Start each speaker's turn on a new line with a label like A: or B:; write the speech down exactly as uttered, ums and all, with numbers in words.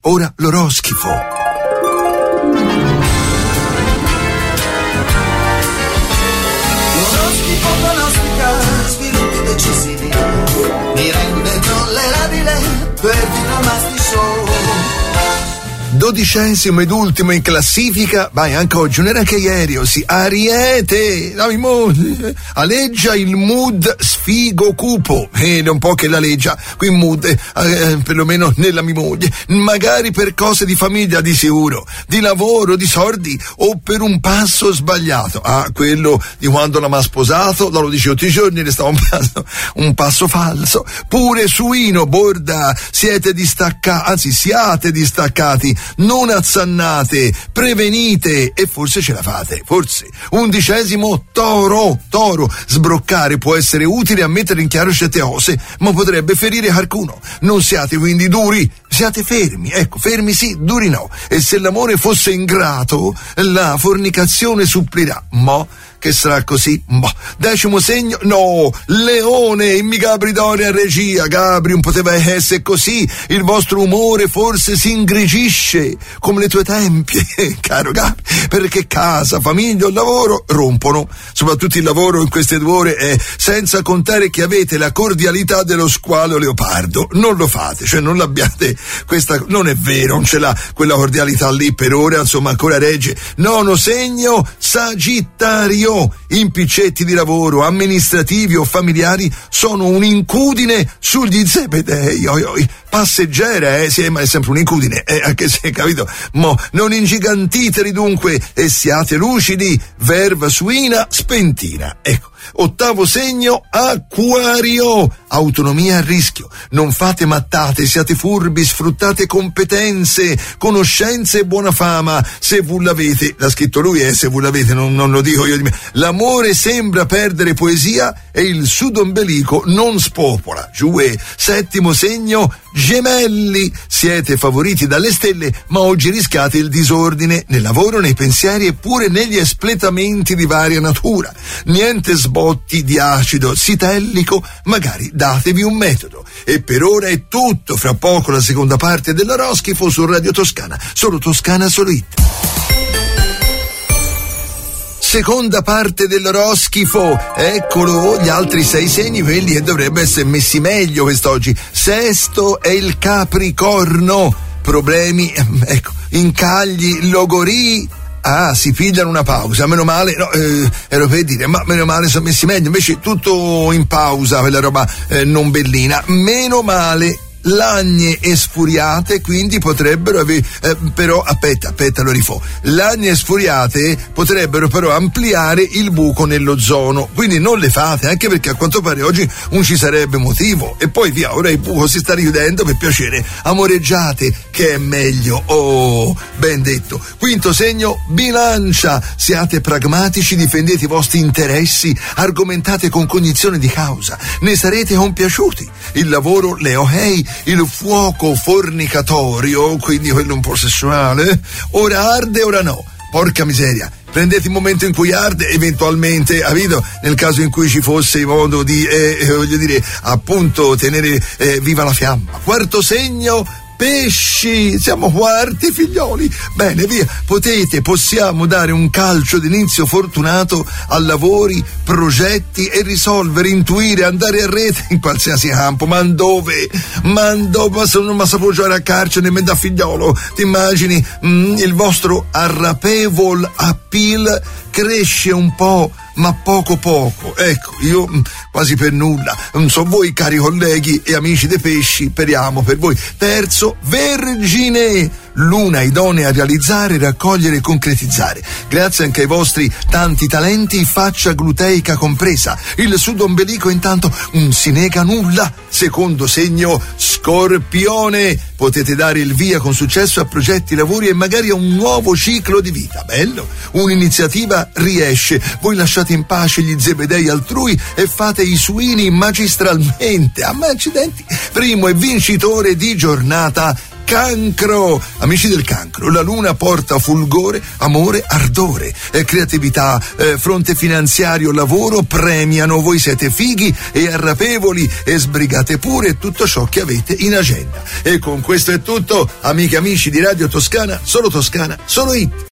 A: ora l'oroscifo.
B: L'oroscifo pronostica sviluppi decisivi, mi rende tollerabile per Dinamasti Show.
A: Dodicesimo ed ultimo in classifica, vai anche oggi, non era anche ieri, ossia Ariete, la mimosa, aleggia il mood sfigo cupo, e non può che l'aleggia, qui mood, eh, perlomeno nella mia moglie, magari per cose di famiglia di sicuro, di lavoro, di soldi, o per un passo sbagliato, ah, quello di quando la m'ha sposato, lo dicevo tutti i giorni, ne stava un passo, un passo falso, pure suino, borda, siete distaccati, anzi siate distaccati, non azzannate, prevenite e forse ce la fate, forse. Undicesimo, toro, toro, sbroccare può essere utile a mettere in chiaro certe cose, ma potrebbe ferire qualcuno. Non siate quindi duri, siate fermi, ecco, fermi sì, duri no. E se l'amore fosse ingrato, la fornicazione supplirà, ma che sarà così? Boh. Decimo segno, no, leone, in mi Gabri Dori a regia, Gabri, non poteva essere così, il vostro umore forse si ingrigisce come le tue tempie, caro Gabri, perché casa, famiglia o lavoro rompono, soprattutto il lavoro in queste due ore è, senza contare che avete la cordialità dello squalo leopardo, non lo fate, cioè non l'abbiate, questa, non è vero, non ce l'ha quella cordialità lì per ora, insomma ancora regge. Nono segno, Sagittario, impiccetti di lavoro, amministrativi o familiari sono un'incudine sugli zebedei, oi, oi. Passeggera, eh, sì, ma è sempre un'incudine, eh, anche se, capito, mo, non ingigantiteli dunque e siate lucidi, verva suina, spentina, ecco. Ottavo segno, Acquario, autonomia a rischio, non fate mattate, siate furbi, sfruttate competenze, conoscenze e buona fama, se voi l'avete, l'ha scritto lui, eh, se voi l'avete, non, non lo dico io di me, l'amore sembra perdere poesia e il sudombelico non spopola, giù è. Settimo segno, Gemelli, siete favoriti dalle stelle, ma oggi rischiate il disordine nel lavoro, nei pensieri e pure negli espletamenti di varia natura. Niente sbotti di acido sitellico, magari datevi un metodo. E per ora è tutto, fra poco la seconda parte dell'oroscifo su Radio Toscana, solo Toscana Solo Hit. Seconda parte dell'oroscifo, eccolo gli altri sei segni, quelli che dovrebbero essere messi meglio quest'oggi. Sesto è il Capricorno, problemi, ecco, incagli, logorì. Ah, si pigliano una pausa, meno male, no, eh, ero per dire, ma meno male sono messi meglio, invece tutto in pausa, quella roba eh, non bellina, meno male. Lagne esfuriate quindi potrebbero avere, eh, però aspetta, aspetta lo rifò, lagne esfuriate potrebbero però ampliare il buco nell'ozono, quindi non le fate, anche perché a quanto pare oggi non ci sarebbe motivo, e poi via, ora il buco si sta richiudendo, per piacere, amoreggiate che è meglio, oh, ben detto. Quinto segno, Bilancia, siate pragmatici, difendete i vostri interessi, argomentate con cognizione di causa, ne sarete compiaciuti, il lavoro leohei, il fuoco fornicatorio, quindi quello un po' sessuale, ora arde, ora no, porca miseria. Prendete il momento in cui arde, eventualmente, capito? Nel caso in cui ci fosse modo di, eh, eh, voglio dire, appunto, tenere eh, viva la fiamma. Quarto segno, Pesci, siamo quarti figlioli, bene via, potete, possiamo dare un calcio d'inizio fortunato a lavori, progetti e risolvere, intuire, andare a rete in qualsiasi campo, ma dove, ma dove, ma se non mi saputo giocare a calcio nemmeno da figliolo, ti immagini, mm, il vostro arrapevol appeal cresce un po', ma poco poco, ecco, io mh, quasi per nulla, non so voi cari colleghi e amici dei pesci, speriamo per voi. Terzo, Vergine, luna idonea a realizzare, raccogliere e concretizzare, grazie anche ai vostri tanti talenti, faccia gluteica compresa, il sudombelico intanto non si nega nulla. Secondo segno, Scorpione, potete dare il via con successo a progetti, lavori e magari a un nuovo ciclo di vita, bello, un'iniziativa riesce, voi lasciate in pace gli zebedei altrui e fate i suini magistralmente, a me accidenti. Primo e vincitore di giornata, cancro. Amici del cancro, la luna porta fulgore, amore, ardore, eh, creatività, eh, fronte finanziario, lavoro, premiano. Voi siete fighi e arrapevoli e sbrigate pure tutto ciò che avete in agenda. E con questo è tutto, amiche e amici di Radio Toscana, solo Toscana, solo hit.